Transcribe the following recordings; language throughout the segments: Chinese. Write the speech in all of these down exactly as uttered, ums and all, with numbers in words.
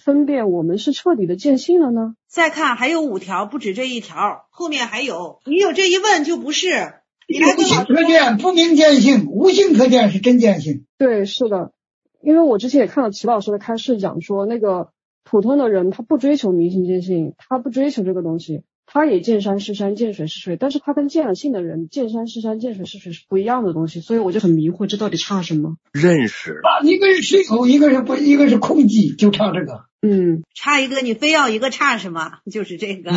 分辨我们是彻底的见性了呢？ 再看还有五条，不止这一条，后面还有。你有这一问就不是。你来无性可见，不明见性；无性可见是真见性。 对，是的。因为我之前也看到齐老师的开示讲说，那个普通的人他不追求明性见性，他不追求这个东西，他也见山是山，见水是水，但是他跟见了性的人见山是山，见水是水是不一样的东西，所以我就很迷惑，这到底差什么？ 认识啊，一个是实有，一个是不，一个是空寂，就差这个。 嗯， 差一个，你非要一个差什么？就是这个。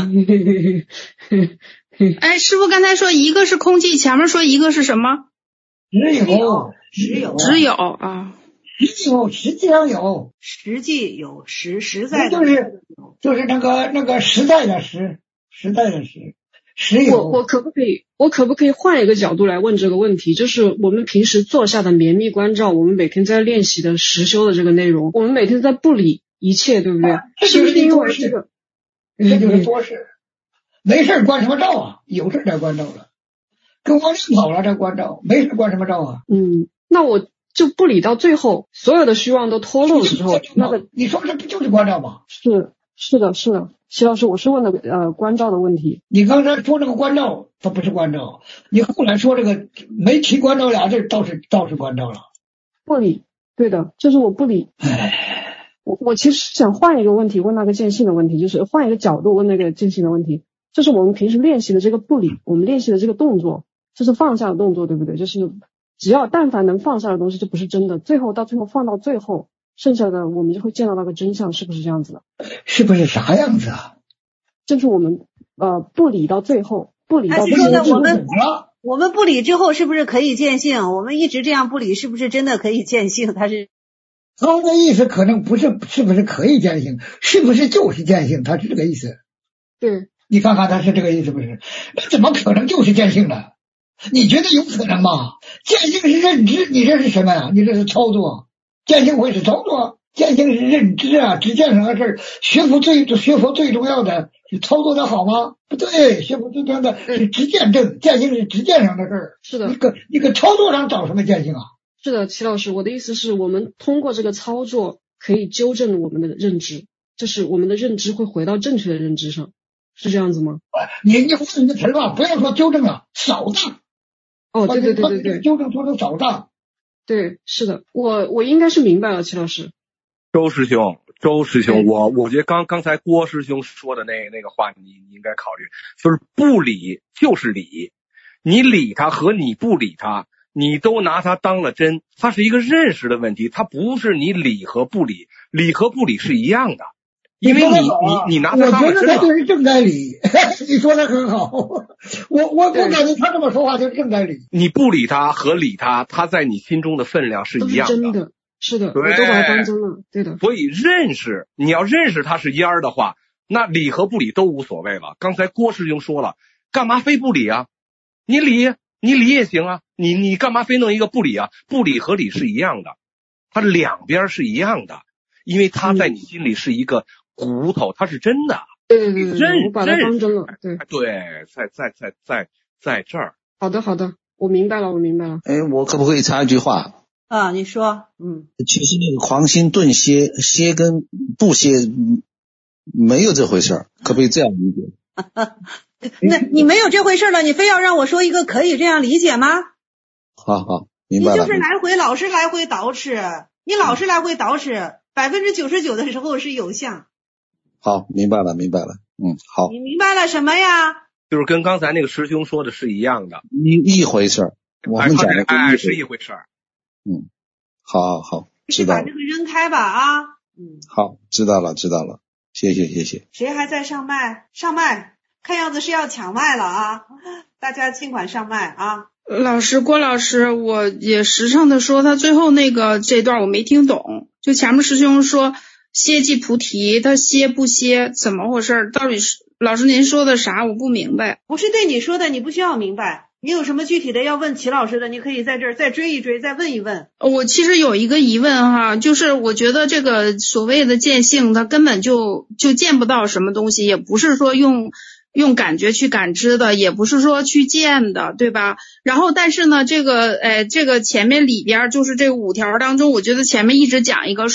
哎，师父刚才说一个是空寂，前面说一个是什么？ 只有， 只有， 只有啊。 实有，实际上有， 实际有实实在的， 就是就是那个那个实在的实，实在的实，实有。 我我可不可以我可不可以换一个角度来问这个问题？就是我们平时做下的绵密关照，我们每天在练习的实修的这个内容，我们每天在不理一切，对不对？ 啊、是不是因为这个？这就是多事，没事关什么照啊？有事才关照了，跟往上跑了再关照，没事关什么照啊？ 嗯，那我。就不理到最后，所有的虚妄都脱落了之后，那个你说这不就是关照吗？ 是是的是的，齐老师，我是问的呃关照的问题。 你刚才说这个关照，它不是关照，你后来说这个没提关照俩字，倒是倒是关照了。 不理，对的，就是我不理。我我其实想换一个问题，问那个见性的问题，就是换一个角度问那个见性的问题，就是我们平时练习的这个不理，我们练习的这个动作，就是放下的动作，对不对？就是。只要但凡能放下的东西就不是真的，最后到最后放到最后，剩下的我们就会见到那个真相，是不是这样子的？ 是不是啥样子啊？ 就是我们呃不理到最后，不理到最后，我们我们不理之后是不是可以见性？我们一直这样不理，是不是真的可以见性？他是他的意思可能不是是不是可以见性，是不是就是见性？他是这个意思。 对， 你看看他是这个意思不是？那怎么可能就是见性呢？你觉得有可能吗？见性是认知，你这是什么呀？你这是操作。见性会是操作，见性是认知啊，知见上的事儿。学佛最学佛最重要的是操作的好吗？不对，学佛最重要的是知见正，见性是知见上的事儿。 是的， 你搁你搁操作上找什么见性啊？ 是的，齐老师，我的意思是我们通过这个操作可以纠正我们的认知，就是我们的认知会回到正确的认知上，是这样子吗？ 你你换你的词儿吧，不要说纠正了，扫荡。 哦，对对对对对， 纠正说成扫荡。 对，是的，我我应该是明白了，齐老师。 周师兄，周师兄，我我觉得刚刚才郭师兄说的那那个话，你你应该考虑，就是不理就是理，你理他和你不理他，你都拿他当了真，它是一个认识的问题，它不是你理和不理，理和不理是一样的。因为你你你拿他当了真了， 我觉得他就是正该理。你说的很好，我我我感觉他这么说话就是正该理。 你不理他和理他，他在你心中的分量是一样的。 都是真的，是的，我都把它当真了，对的。 所以认识，你要认识他是烟儿的话，那理和不理都无所谓了。刚才郭师兄说了，干嘛非不理啊？你理，你理也行啊，你你干嘛非弄一个不理啊？不理和理是一样的，它两边是一样的，因为他在你心里是一个骨头，它是真的。 对对对对，我把它当真了。对对，在在在在在这儿。 好的好的，我明白了，我明白了。 哎，我可不可以插一句话？ 啊，你说，嗯， 其实那个狂心顿歇，歇跟不歇没有这回事儿，可不可以这样理解？ 那你没有这回事了，你非要让我说一个可以这样理解吗？ 好好，明白了。 你就是来回老是来回捯饬，你老是来回捯饬，百分之九十九的时候是有相。 好，明白了，明白了，嗯，好。 你明白了什么呀？ 就是跟刚才那个师兄说的是一样的， 一一回事儿。我们讲的哎是一回事儿。 嗯，好好好，知道了。 把这个扔开吧啊。嗯， 好，知道了，知道了，谢谢谢谢。 谁还在上麦？上麦，看样子是要抢麦了啊！大家尽管上麦啊。 老师，郭老师，我也实诚的说，他最后那个这段我没听懂，就前面师兄说。歇即菩提，他歇不歇怎么回事？到底是老师您说的啥？我不明白。 不是对你说的，你不需要明白。你有什么具体的要问齐老师的，你可以在这儿再追一追，再问一问。 我其实有一个疑问哈，就是我觉得这个所谓的见性，它根本就就见不到什么东西，也不是说用用感觉去感知的，也不是说去见的，对吧？然后但是呢，这个呃这个前面里边就是这个五条当中，我觉得前面一直讲一个说。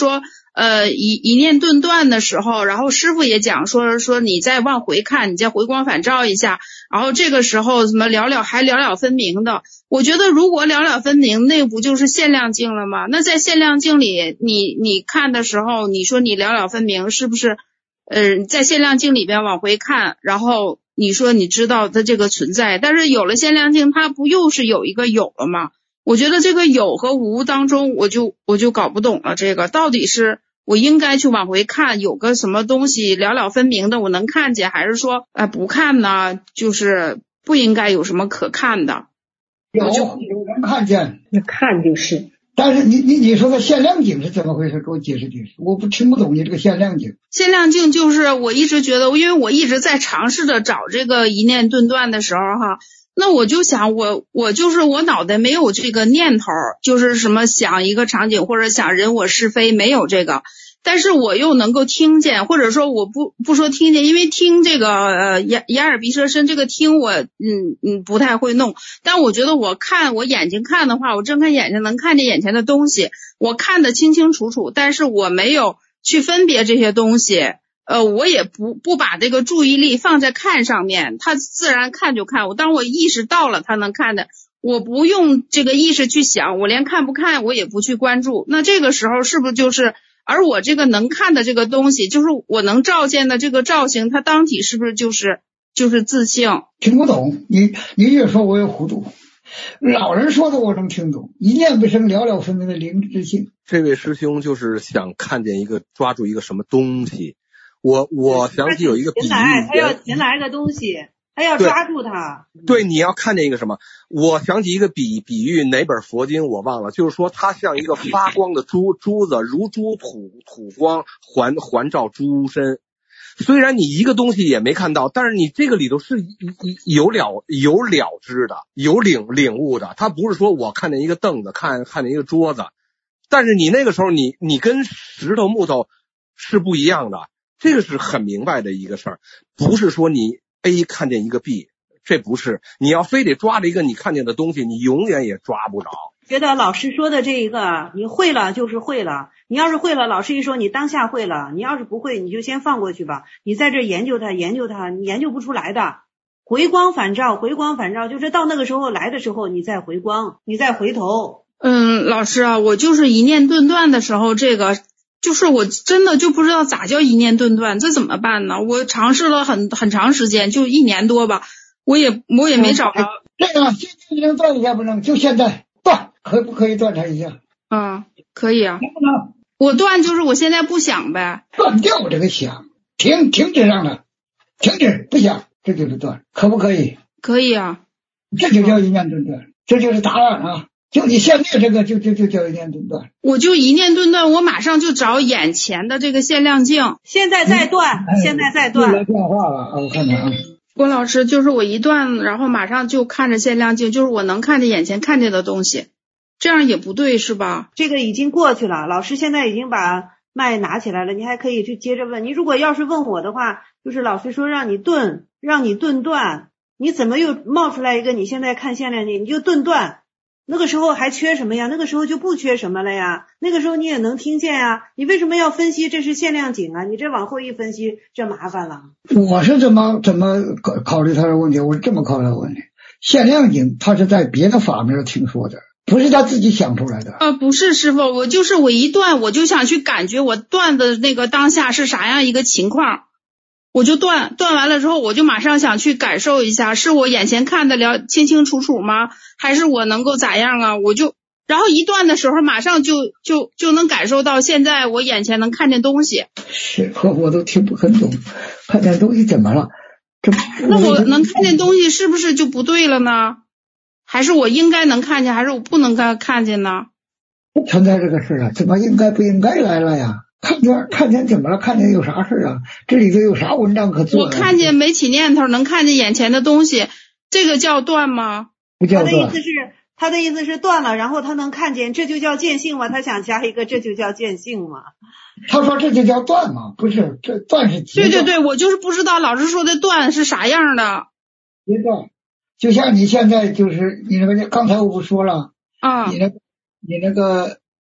呃一一念顿断的时候，然后师傅也讲说说你再往回看，你再回光返照一下，然后这个时候什么了了还了了分明的，我觉得如果了了分明，那不就是限量镜了吗？那在限量镜里你你看的时候，你说你了了分明，是不是呃在限量镜里边往回看，然后你说你知道它这个存在，但是有了限量镜，它不又是有一个有了吗？我觉得这个有和无当中，我就我就搞不懂了，这个到底是我应该去往回看，有个什么东西了了分明的我能看见，还是说哎、呃、不看呢？就是不应该有什么可看的？ 有有人看见， 那看就是。 但是你你你说的限量镜是怎么回事？给我解释解释，我不听不懂你这个限量镜。 限量镜就是我一直觉得，因为我一直在尝试着找这个一念顿断的时候哈。那我就想我我就是我脑袋没有这个念头，就是什么想一个场景或者想人我是非，没有这个，但是我又能够听见，或者说我不不说听见，因为听这个呃眼眼耳鼻舌身这个听我嗯嗯不太会弄，但我觉得我看我眼睛看的话，我睁开眼睛能看见眼前的东西，我看得清清楚楚，但是我没有去分别这些东西。呃，我也不不把这个注意力放在看上面，他自然看就看。我当我意识到了他能看的，我不用这个意识去想，我连看不看我也不去关注。那这个时候是不是就是，而我这个能看的这个东西，就是我能照见的这个造型，它当体是不是就是就是自性？ 听不懂，你你越说我越糊涂。老人说的我能听懂，一念不生了了分明的灵之性。 这位师兄就是想看见一个抓住一个什么东西。我我想起有一个比喻， 他要擒来个东西，他要抓住它。 对，你要看见一个什么？我想起一个比比喻，哪本佛经我忘了，就是说它像一个发光的珠珠子，如珠吐吐光，环环照珠身。虽然你一个东西也没看到，但是你这个里头是有了有了知的，有领领悟的。它不是说我看见一个凳子，看看见一个桌子，但是你那个时候你你跟石头木头是不一样的。这个是很明白的一个事儿，不是说你 A 看见一个 B， 这不是，你要非得抓着一个你看见的东西，你永远也抓不着。 觉得老师说的这一个，你会了就是会了，你要是会了，老师一说你当下会了，你要是不会，你就先放过去吧。你在这研究它，研究它，你研究不出来的。回光返照，回光返照，就是到那个时候来的时候，你再回光，你再回头。 嗯，老师啊，我就是一念顿断的时候，这个。就是我真的就不知道咋叫一念顿断，这怎么办呢？我尝试了很很长时间，就一年多吧，我也我也没找着。 这个现在能断一下不能？就现在断，可不可以断它一下？ 啊，可以啊。 能不能？ 我断就是我现在不想呗。 断掉这个想，停停止让它，停止不想，这就是断，可不可以？ 可以啊。 这就叫一念顿断，这就是答案啊。就你现在这个就就就叫一念顿断， 我就一念顿断，我马上就找眼前的这个限量镜， 现在再断，嗯、现在再断。 来电话了啊，我看看啊。 郭老师，就是我一断，然后马上就看着限量镜，就是我能看见眼前看见的东西，这样也不对是吧？ 这个已经过去了，老师现在已经把麦拿起来了，你还可以去接着问。你如果要是问我的话，就是老师说让你顿，让你顿断，你怎么又冒出来一个你现在看限量镜，你就顿断。那个时候还缺什么呀？那个时候就不缺什么了呀。那个时候你也能听见呀。你为什么要分析这是限量景啊？你这往后一分析，这麻烦了。 我是怎么怎么考考虑他的问题？我是这么考虑的问题。限量景他是在别的法门听说的，不是他自己想出来的。 啊，不是师傅，我就是我一断，我就想去感觉我断的那个当下是啥样一个情况。我就断断完了之后，我就马上想去感受一下，是我眼前看得了清清楚楚吗？还是我能够咋样啊？我就然后一断的时候，马上就就就能感受到现在我眼前能看见东西。 是，我都听不很懂，看见东西怎么了？这那我能看见东西是不是就不对了呢？还是我应该能看见，还是我不能看看见呢？ 不存在这个事啊，怎么应该不应该来了呀？看见看见怎么了？看见有啥事啊？这里头有啥文章可做？ 我看见没起念头，能看见眼前的东西，这个叫断吗？ 不叫断。 他的意思是，他的意思是断了，然后他能看见，这就叫见性吗？他想加一个，这就叫见性吗？ 他说这就叫断吗？不是，这断是截断。 对对对，我就是不知道老师说的断是啥样的。 截断，就像你现在就是你那个刚才我不说了啊，你那你那个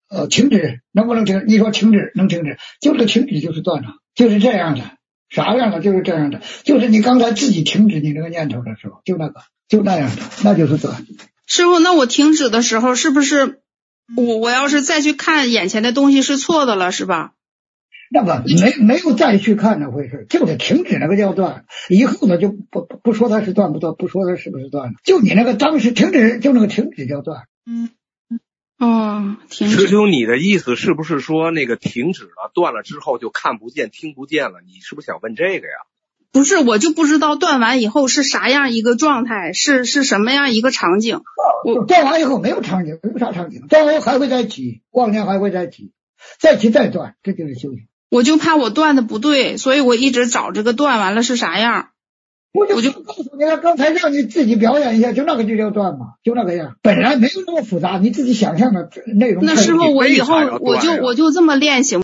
呃，停止能不能停？你说停止能停止，就是停止就是断了，就是这样的，啥样的就是这样的，就是你刚才自己停止你这个念头的时候，就那个就那样的，那就是断。 师傅，那我停止的时候是不是我我要是再去看眼前的东西是错的了，是吧？ 那个没没有再去看那回事，就是停止那个叫断，以后呢就不不说它是断不断，不说它是不是断了，就你那个当时停止，就那个停止叫断。 嗯。哦，停止。 师兄，你的意思是不是说那个停止了、断了之后就看不见、听不见了？你是不是想问这个呀？ 不是，我就不知道断完以后是啥样一个状态，是是什么样一个场景。 我断完以后没有场景，没有啥场景，断完还会再起，妄念还会再起，再起再断，这就是修行。 我就怕我断的不对，所以我一直找这个断完了是啥样。 我就我就告诉你了，刚才让你自己表演一下，就那个就叫断嘛，就那个样，本来没有那么复杂，你自己想象的内容。 那师傅，我以后我就我就这么练行。